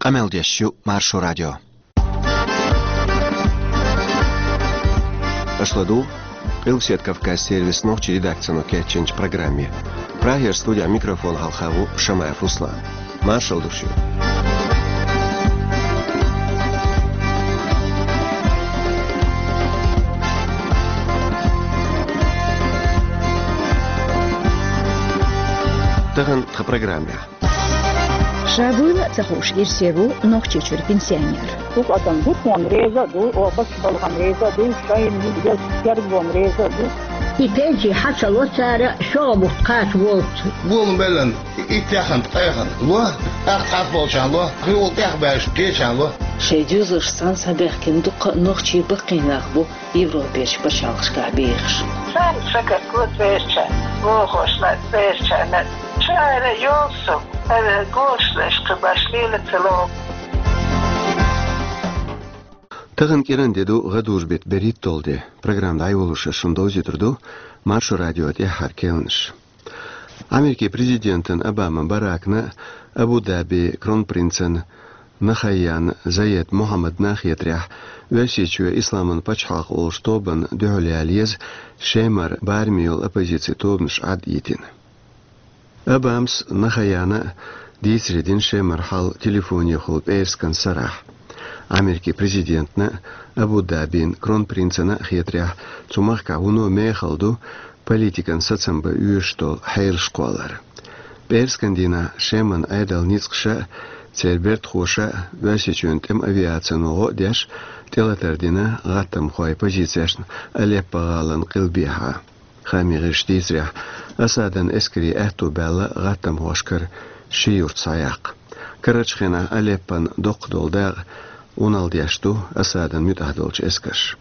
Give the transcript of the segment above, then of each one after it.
Амелдещу Маршу радио. Ашладу, Илсет Кавказ сервис ночи редакцию Кетченч программе. Прагер студия микрофон Халхаву Шамаев Руслан. Маршал души. Таган в программе. Шабула захуш ирсеву нохчичур пенсионер. Тут адам бутмон реза, ду обас балган реза, ду шайн гидгас яргон реза, ду. И пенсии хасало сара шобу каш волт. Бун белен итяхан тайхан. Ло ахтаф болчан ло. Хул тахбаш кечан ло. Шейдюзыш сан сабехкин дука нохчи бакинах бу Европеш пачалшка бейхш. Сан сакар кот вешча. Вохошлат вешча на чайра йолсу. Это гошлеш кабашлила цело. Тагын керен деду гадуш бет берит толды. Программда айволуша шундози турду Маршу радио яхар келниш. Америка президентин Обама Баракна Абу-Даби кронпринцен Нахаян Зайед Мухаммад Нахиетрях весичуя исламын пачхалq олштобын дөхөлялез шемар бармиол оппозиция тобнш ад етин. Обамс Нахаяна дисредин шемар хал телефоне хулп эйрскан сарах. Америка президентна Абу-Дабин кронпринцена хетрях цумахка уно мехалду политикан сацамба уйштол хейлшколар. Перскандина шеман айдал ницкша церберт хоша весичунтем авиацияного деш телатардина гаттам хой позицияшн алеппагалан кылбиха. Хамириш дизрях асадан эскри эхту белла гаттам хошкар шиюрт саяк. Карачхена алеппан доqdoldag уналдяшту асадан мютахдолч эскаш.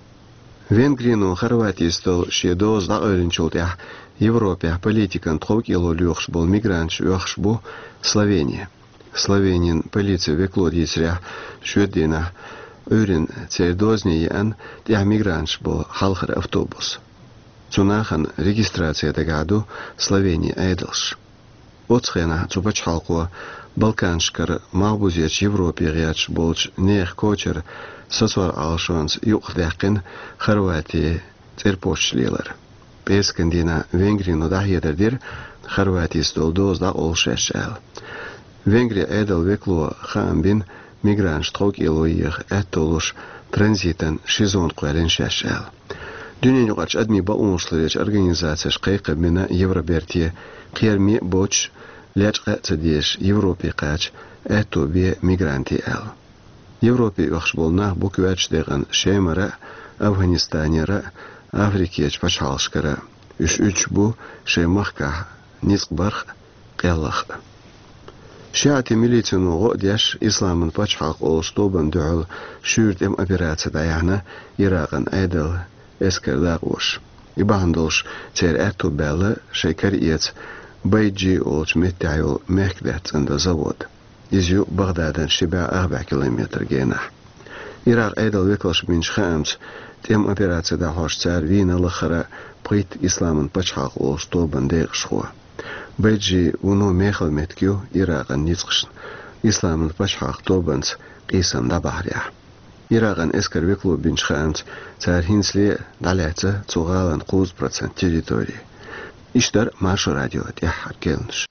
Венгрину Хорватиистол шедоз да ойринчултях Европе политикан тхокило люхш бол мигранч юхш бу Словения. Словенин полиция веклодисрях шведина ойрин цердозниян тях мигранч бол халхар автобус. Цунахан регистрация тагаду Словения айдалш. Оцхена цупачхалко Балканшкар мағбузеч Европе гяч болч нех кочер сосвар алшонс юхдақин Хорватия церпочлилар. Пескандина Венгрину дахедердир Хорватия столдоз да олшешал. Венгрия эдал векло хамбин мигрант строк илоих этолуш транзитен шизон қуэлен шешал. Дүнен югач адми бауншларич организация шқайқы мина Евробертия қерми боч лячқа цадеш Европе қач эту бе мигранти эл. Европе вахшболнах буквач деган шемара Афганистанера Африкеч пачалшкара үш бу шемахка нисбарх қеллах. Шаати милицияного дяш исламын пачхалq олстобан дуал шүрдем операция даяна Ираган айдал эскердагуш. Ибандолш цер эту белла шекер иец Байджи олч меттайол мехкдет анда завод. Изю Багдадан шиба 4 километр гена. Ирак айдал веклаш минч хамс тем операция да хош цар вина лахара прит исламын пачхалq олстобан дегшхо. Байджи уно мехал меткю Ираган ницкшн. Исламын пачхалq тобанс қисан да бахря. Ираган эскер векло бинч хамс цар хинсли даляца цугалан 30% территории. İşler Marşu radyo yahr gelmiş.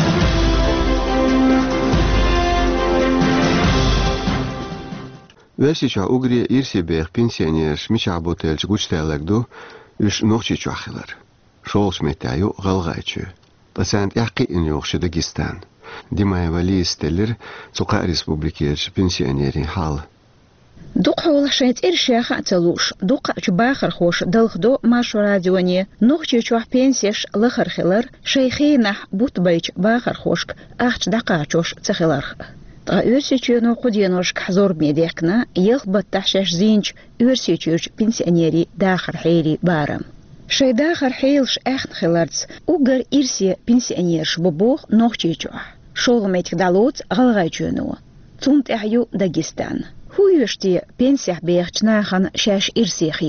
Весича угри ирсибех пенсионер мичаботелч гучталагду үш нохчичахилар. Шолш метаю галгайчу. Пациент яқи инюхши Дагестан. Димаевали стеллер Цука республикеш пенсионерин хал. Дук хавлашайт иршаха цалуш, дук чбахар хош далхдо Маршу радионе, нохчи чуах пенсияш лахархилар, шейхинах бутбайч бахар хошк, ахч дакачош цахиларх. Та үрсичу нохуденошк хазор медекна, елх баттахшаш зинч үрсичуч пенсионери дахар хейри барам. Шей дахар хейлш эхн хиларц, угар ирси пенсионерш бубох нохчи чуах. Шолгметик далуц галгайчуну. Цунт эхю Дагестан. Хуюшти пенсиях бейхчнахан шаш ирсихит.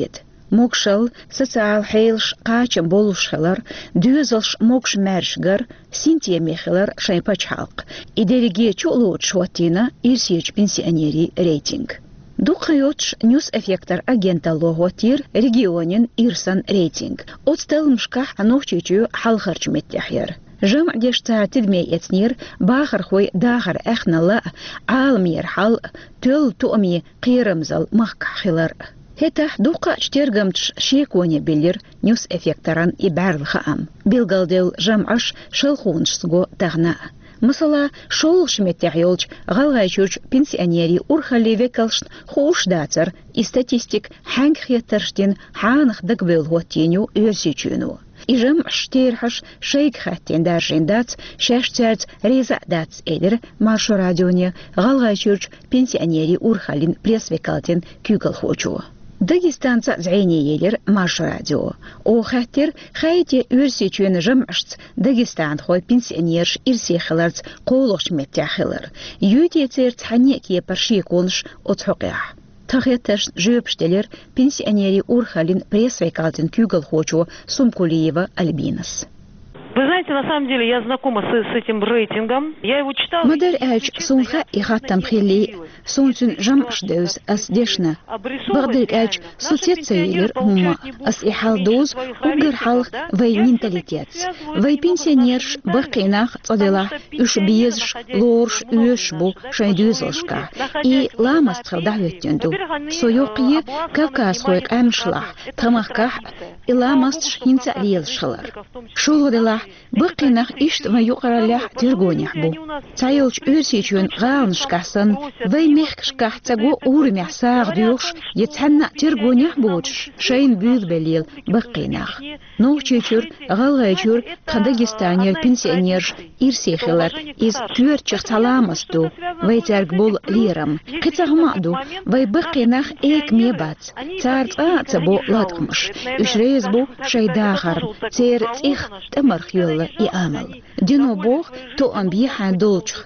Mokshal, social heilsh qaachim boluşxalar, düzelsh moksh mershgar, Sintiya Michelar Shaipach Halk, Iderigi Chulot Shwatina, Irsich Pensioneri Rating. Духайотш News Effector агента логотир регионин Ирсан рейтинг. Отстелмшках нохчичу халхарч меттяхер. جمع ديشتا تدمي اتنير باخر خوي داخر اخنا لا عالم يرحل تل تؤمي قيرمزل مخك خلر هتح دوقا اشترغمتش شيكوني بيلر نيوس افكتران ابار الخام بيلغالديل جمعش شلخونش سغو تغنا مثلا شولش متعيولش غالغايشوش بنسيانيري урхали векалшн خوش дацар и статистик ханг хеттерштин ханах дагвел хотеню версичуну Ижем штейрхаш шейк хаттен даржин дац, шашцарц реза дац эдер, маршо радионе, галгайчурч пенсионери урхалин пресвекалтен кюгал хочу. Дагестанца зайне елер маршо радио. О хаттер хайте версичуен жемшц, Дагестан хой пенсионерш ирсехаларц қолош меттяхалар. Юте церц ханеке парши конш отхоқях. Тахеташ жөпштелер пенсионери урхалин пресвекалтен кюгал хочу Сумкулиева Альбинас. Вы знаете, на самом деле я знакома с этим рейтингом. Я его читала. Мадар эч сунха и хаттам хили сунцун жамшдеус ас дешна. Багдыр эч соцецейлер хума ас ихалдоз угар халх вай менталитет. Вай пенсионерш бакинах цадела уш биезш лорш уешбу шайдюзлшка. И ламаст халдаветтенду. Соёқие Кавказ хойк амшлах тамахках и ламаст хинца лиелшалар. Шулгадела بقيناخ إشت ما يقرأ له ترجونيح بو تايلش أرسيجون غانش كحسن وي ميخش كحتاجو أورميح ساغ ديوش يتهنى ترجونيح بوش شين بيض بليل بقيناخ نوشيجور غالغيجور قداجستانير بنسيانيرش إرسيخلر إز تورتشخ تلامستو وي ترجبول ليرم قطعمادو وي بقيناخ إيك ميبات تارت تبو لاتقمش إشريز بو شي داخر تير إخ تمر خيول يعمل دينو بوخ تو أمبيحان دولچخ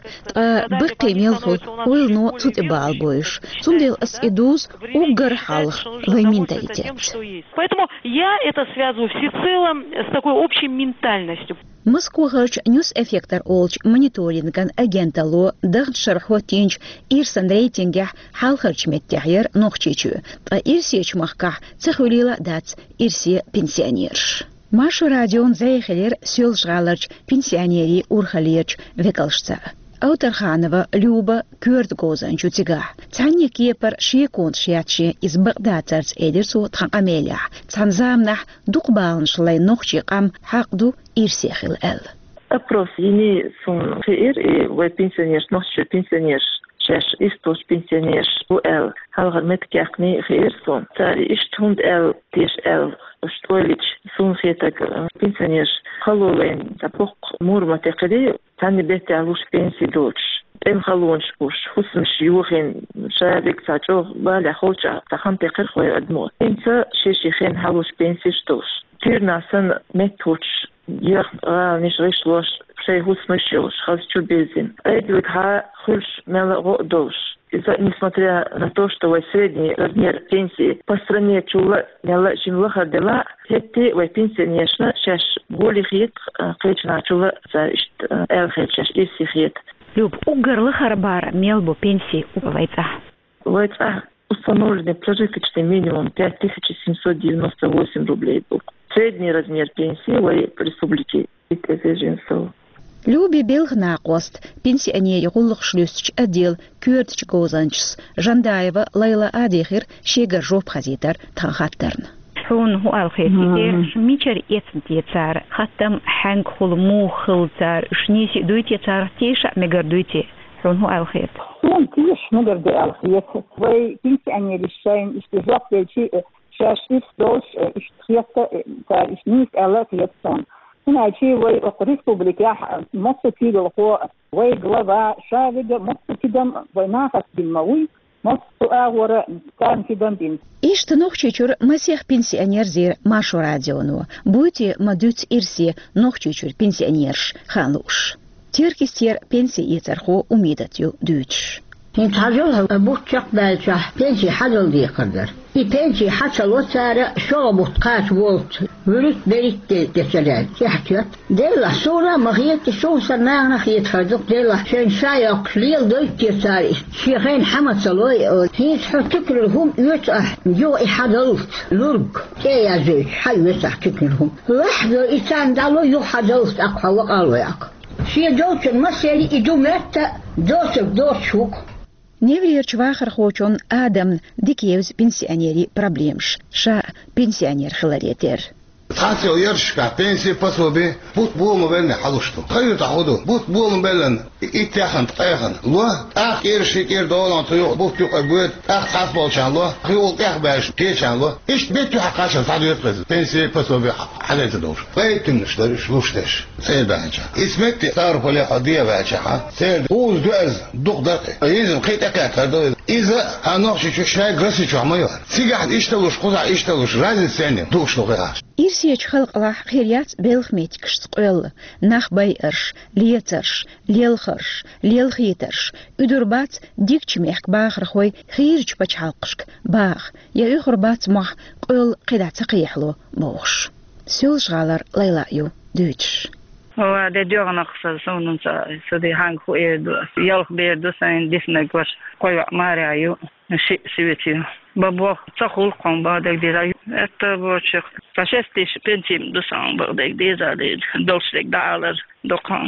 بقي ميلخو ويلنو تتبال بويش تندل أسئدوز угар халх вой менталитет. Поэтому я это связываю всецело с такой общей ментальностью. Москвач News Effector олч мониторинган агентало дагд шархотинч ирсан рейтинге халхарч меттяхер нохчичу. Ирсеч махках цехулила дац ирсе пенсионерш. Машу радион заехалер сёлжгаларч пенсионери урхалерч векалшца. Аутерханова Люба Кёрдгозан чутига. Цанья кепар шиеконт шиячи из Багдадцарц эдерсу тхакамелях. Цанзамнах дукбалн шлай нохчикам хакду ирсехил эл. Опрос ими сун феир и вой пенсионерш нохчи пенсионерш. Шеш истош пенсионерш у эл. Халгар меткяхни феир сун. Цари иштунд эл тиш эл. Штойлич сун фетак пенсионерш. Халулен запох мурма текали. Тани бете алуш пенсии дольш. Эм халунш буш. Хусмш юхин шарик сачо баля холча. Тахан текер хой адмо. Инца шешихен халуш пенсии штош. Тирнасын метуч. Ях ниш решлош. Шей хусмышилш. Хазчу безин. Эдвик ха хульш мела дольш. Несмотря на то, что вой средний размер пенсии по стране чула мяла жинлаха дела, эти вой пенсионершна шаш более хит клечна чула за элхет шаш иси хит. Люб угарлахар бар мелбу пенсии увайца. Увайца установленный прожиточный минимум 5798 рублей был. Средний размер пенсии в республике Итезежинсов. Люби белгна кост пенсионери гуллык шлюсч отдел Кёртч Гозанчс Жандаева Лайла Адихир шегар жоп хазитар тахаттерн. Хун ху алхетер мичер эцтецар хаттам ханг хулму хылцар шниси дуйтецар теша мегардуйте. Хун ху алхет. Хун тиш мегарду алхет. Вой пенсионери шайн истижат лечи шашис дош иштхета тар ишнис алат лепсон. هنا شيء وريسبوبليكا مصر تيجي الخو ويجلبا شاذج مصر كدم وناقص بالموي مصر أغور كان كدم بين. إيش تنوخشيشور مسيح بنسيانير زير ماشو راديونو بوتي مدوت إرسي نوخشيشور بنسيانيرش خانوش. تيركستير بنسي يترخو أميدتيو دوتش. هنتحجلها بوتشق بالشح بنسي حجل دي قدر. يبنسي حتى لوتارة شربت قات وولت ولت بريت تسلال يحتيت ديلا صورة مغيت شو سمعنا خيط فردق ديلا شين شايق ليل دويت يساري شيخين حمد صلوي هي تكررهم يتأح جو إحدالوت لرق يا زيج حي يتأح تكررهم لحظة إسان دالو يحدالوت أقوى وقالوا ياك شي دوت المسيري إدو مات دوت شوك Неврирч вахар хочон Адам дикевз пенсионери проблемш. Ша пенсионер хларетер. تحصل يرشكا بنسي باسوبي بوت بوم بلن حلوشتو خير تعودو بوت بوم بلن اتخن تقيخن لو اخ يرشي كير دولان تيو بوت يو قبوت اخ حسبول شان لو خيول اخ باش كيشان لو ايش بيتو حقاشن صادو يتقز بنسي باسوبي حلت دوش بيتنش درش لوشتش سيدانجا اسمك تعرف لي قضيه باچا سيد بوز دوز دوق دقه يزم خيتك كردو اذا هنوش شو شاي غرسي شو عمير سيغا اشتلوش قزع اشتلوش رازن سنه دوش لغاش إرسيج خلق الله خيريات بيلخميتكش تقول نخ بايرش ليترش ليلخرش ليلخيترش ادربات ديكش ميحك باخر خوي خيرج باش حلقشك باخ يا اخربات مح قول قيدا تقيحلو موش سيولش غالر ليلايو دوتش هو ده ديوغنا خصوصا سوننسا سدي هانغ خو يلخ بير دوسين ديسنك واش قوي ماريو سيوتي بابو تقول قوم بعدك ديراي اتبوشك فشستيش بنتيم دوسان بعدك ديزا دولشك دالر دوكان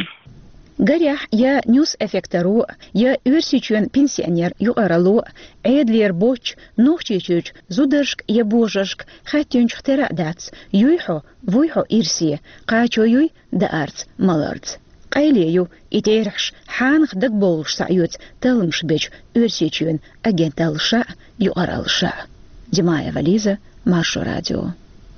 Гарях я ньюс эффектору, я юрсичен пенсионер юаралу, эдлер боч, нухчичуч, зудершк я божашк, хатюнч хтерадац, юйхо, вуйхо ирси, качо юй да арц, маларц. Кайлею, итерхш, ханх дак болш саюц, талмш беч, юрсичен, агент алша, юаралша. Димаева Лиза, Маршо радио.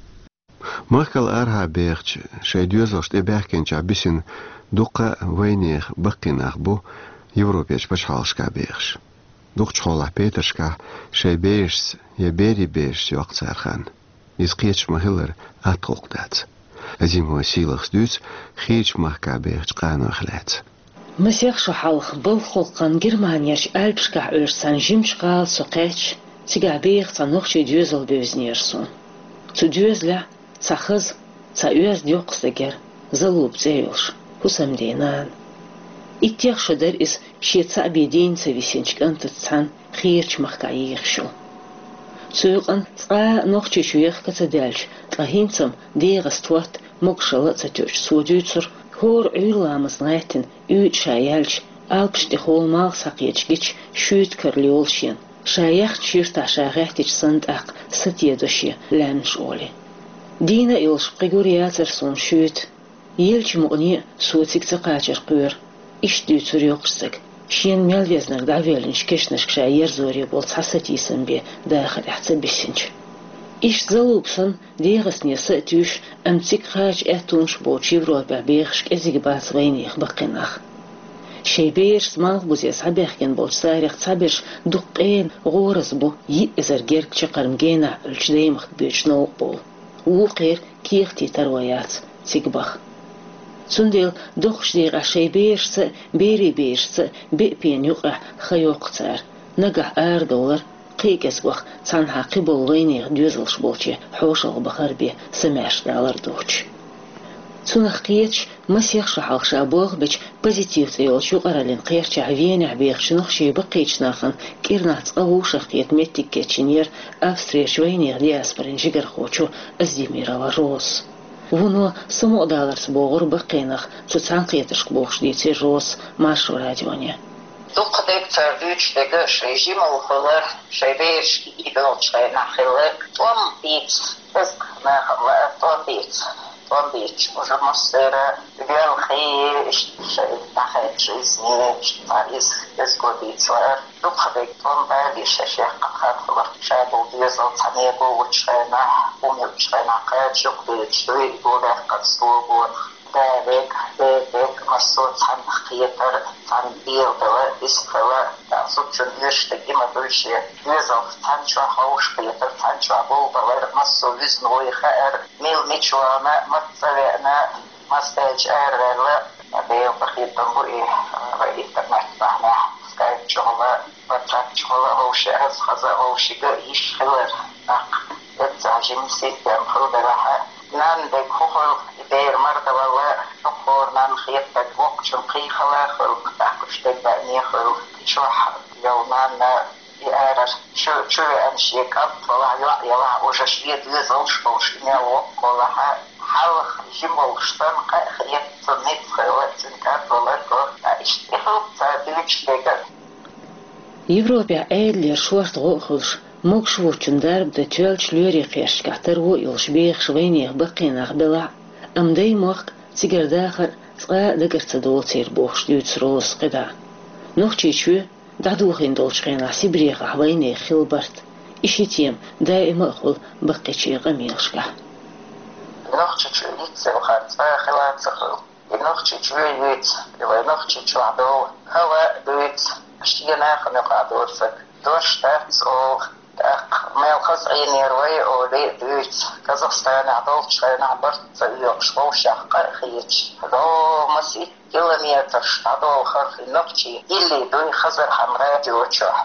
Маркал арха берч, шейдюзлошт эберкенч абисин, دوقة وينيخ بقيناخ بو يوروبيش بشحالشكا بيخش دوق شخولا بيترشكا شي بيرس يبيري بيرس يوقت سارخان يزقيتش مهلر أطلق دات أزيمو سيلخ دوت خيتش مهكا بيخش قانو خلات مسيخ شحالخ بالخلقان جرمانيش ألبشكا أرسان جيمشقال سوقيتش تيقا بيخ تنوخشي دوزل بيوزنيرسون تو دوزلا تخز تأوز ديوقستجر زلوب زيولش هسم دينان اتيخ شدر اس شيتسا بيدين سويسينشك انت تسان خيرش مخكايخ شو سوقن تقا نوخشي شويخ كتدالش تقهينسم ديغستوات مقشلة تتوش سوديوتر هور عيلامز نايتن يوت شايالش ألبش دخول مال ساقيتش شوت كرليولشين شايخ تشيرتا شاغيتش سند اق ستيدوشي لانش اولي دينا إلش قيقورياتر سون شوت يلش مغني سوتك تقاچر قور إش دوتر يقصك شين ميلوزنك دعويلنش كشنش شاير زوري بولت حساتيسن بي داخل احتسب بسنش إش زلوبسن ديغس نيسا توش أمتك خاج احتونش بوچ يوروبا بيخشك ازيق باس غينيخ بقيناخ شي بيرس مال بوزيس عبيخين بولت ساريخ تابيرش دقين غورز بو يئزر جيرك چقرم جينا الش ديمخ بيوش نوق بول وقير كيختي ترويات تيقبخ سندل دخش ديغ شي بيرس بيري بيرس بيبين يقع خيوقتار نقع $1 قيقس وخ تنها قبل غينيغ دوزلش بولشي حوشل بخربي $7 دوش سنخ قيتش مسيخ شحال شابوغ بيش بوزيتيف تيول شو قرالين قيرش عوين عبيخ شنخشي بقيتش ناخن كيرنات قووش قيت ميتك كيتشنير أفستريش وينيغ دياسبرين جيگر خوشو أزديميرا وروس ونو سمو دالرس بوغر بقينخ تسان قيتش بوغش ديتي روس مارشو راديوني دوق ديكتر دوش ديگش ريجيم الخلر شايبيش إيدلوش غينا خلر توم بيت بزق ناخل توم بيت уже мастера бел хей тахет жизни парис безгодицлар духовик он бали шешех хатла шабу дезал цанего учена умучена качук бечтой года кастуго Дэвик масо цан хиетер цан билдела искала сучун ништеги мадуши дезал цанча хауш хиетер цанча болбалар масо визной хэр мил мичуана матсавена мастач эрвела бейл бахитан буи интернет бахна скайп чола батчола хауш хаза хаушига иш хэлэр التعجم سيستم خلد راحة نان دك خل دير مرة والله نقول نان خيطة وقت شنقي خلاخل أكش تبعني خل شوح يومنا يارش شو أمشي كاب والله يلا وجشيت لزوج بوشنا وقولها حال جمل شتنقة خيطة نتخلت سنكات والله اشتغل تابيش تجار Европа эйлер шварт гохлш мог швучен дарб де тюлч лёри қеш катер во илш бех швейнех бақинах бела амдей мог цигардахар цга дегерцадол цер бохш дюц роз қида нох чичу дадухин долчқена сибрех хвейне хилбарт ишитем даима хул бақичи гамилшка нох чичу ицел харт хилат цхл нох чичу юц нох чичу адол хава дуц اشتينا خنقة دورسك دوش تحت أو ملخص عينيروي أو لي دوت كازاخستان عدول شاين عبرت يقشبو شاقة خيتش دو مسيح كيلومتر عدول خرخ النقشي اللي دوي خزر حمراء جوتشوح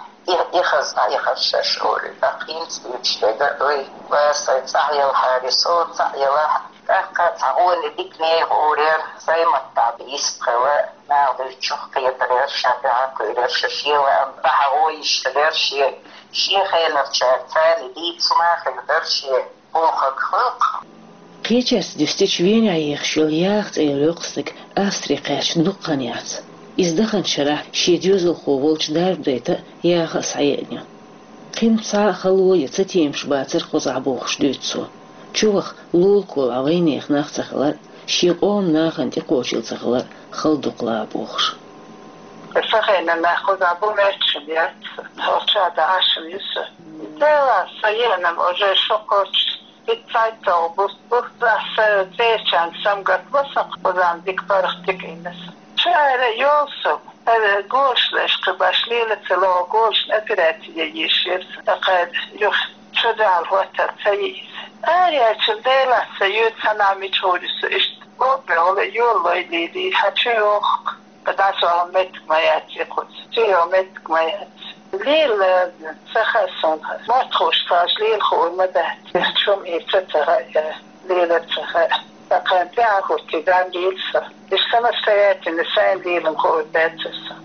يخشش أولي باقين تدوش تيجا دوي وسيتعيل حارسون تعيله تعون ديكني أورير زي ما التعبيس قوى ما ضيتشوف قيدرير شابعة قيدر شيء وأن بحاول يشتغل شيء خير ثاني دي سما قيدر شيء بوخك خلق قيتشس دستيش وين عيخشل ياخت أيلوقستك أستريقاش نقنيات إزدخن شرح شي جوزل خوولش دار بديتا ياخس عينيا قيم ساعة خلوة يتساتيمش باتر خوزع بوخش دوتسو چوخ لول کول عوینیخ ناخ تخلر شیقوم ناخن تقوشل تخلر خلدق لا بوخش فخينا ناخذ ابو ماتشبيات هوشا داشم يسه دلا سينا موجه شوكوش بتايتو بوست سيشان سمغت وسق وزان ديك برختك انس شعر يوسف هذا قولش ليش قباشليلة لو قولش نقراتي يشير أقاد يخ شدع الوتر سيئس أريد شديلة سيود سنامي توريس إشت ولا يولو يديدي حتشيوخ بدأت أمتك ما يأتيقود أمتك ما يأتي ليل سخصون ما تخوش تاج ليل خو مدهت شوم إيتتها ليلة سخاء أقام تعهد تدام ليلسا إش سمستيات النسان ليل نقول باتسا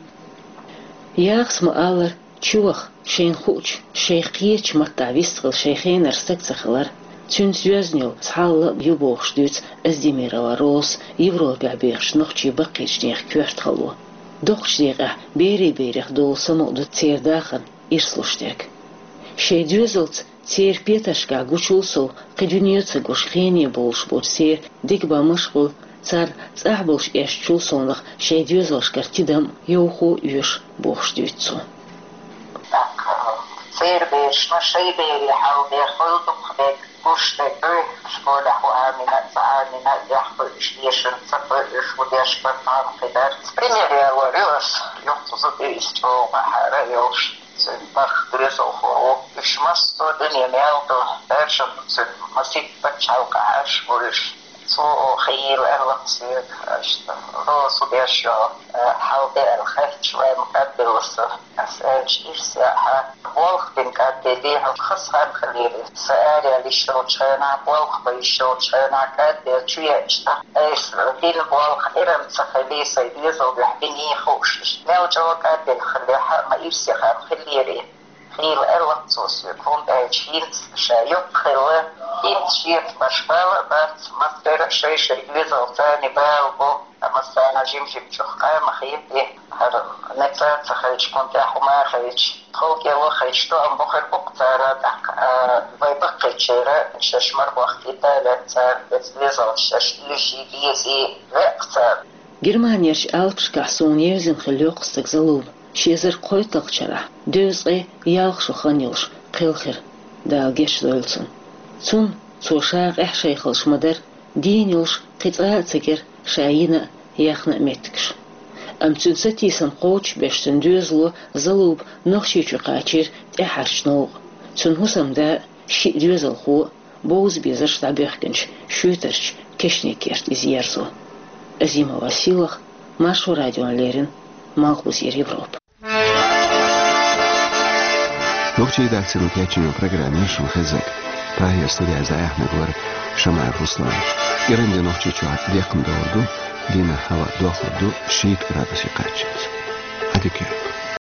ياخس مقالر چوخ شين خوش شيخيش متعويستغل شيخين ارستك تخلر تون سيوزنيو صحال يبوخش دوت ازديميرا روس يوروبا بيخش نخشي بقيش نيخ كورت خلوه دوخش ديغه بيريخ دول سمو دو تير داخن إرسلوشتك شي دوزلت تير بيتشكا غوشولسو قدونيوتسا غوشخيني بولش بود سير ديكبا مشغول цар цахболш эшчулсонлах шей دوزلش картидам يوخو يوش بوخش دوتسو سير بيش نشي بيري حاو بيخل دقبك بوشتك شكول أحو آمنا يحفل إشليشن سفر إشو ديشبر عن قدر بريميريا وريوس يحفظ بيستو محارا يوش سنبخ دريزو خورو إش مستو دنيا ميالدو برشم سن مسيك بچاو كعاش ورش سو خيل أغلقسيك روسو بيشو حاو بي الخيط شوي مقبل وصف أسألش إيش ساحة بولخ بين كاتبيها خصها مخليري سأري اللي شروطشينا بولخ بيشروطشينا كاتبير شوية اشتا ايس بين بولخ إرم تخلي سيديزو بيحبيني خوشش نيوجو كاتبير خليها ما إيرسيخا مخليري خيل أغلقسوس يكون بايشين شايوك خيلة إنت شيء مشبالة بس مصدر شيء شريزو ثاني بالبو أما السنة جيمجي بشوخة مخيطي هر نتات خيش كنت أحوما خيش خوكي الله خيش تو أم بخير بقتارة ويبقى شيرا ششمر وقتي تالت بتلزل ششلشي بيزي وقتار Германияш алпш кахсон евзин خليوق استقزلوب شيزر قويتق شرح دوزقي يالخشو خانيلش قيلخر دال جيش دولسن ثم توشاق احشي خلش مدر دينيلش قطعة تكر شاينا يخنا متكش ام تنساتي سنقوش باش تندوزلو زلوب نخشيشو قاچير تحرش نوغ تنهسم دا شي دوزل خو بوز بيزرش تابيخكنش شوترش كشني كيرت ازيارزو Азима Василах, Машу Радио Лерин, Малхус Европа. نوخشي داكسن كاتشينو программе شون خزك تاهي استوديا زايح نقول شمال رسلان إيران دي نوخشي چوات ديقم دوردو دينا هوا دوخردو 6 градуси قاتشيز أديكي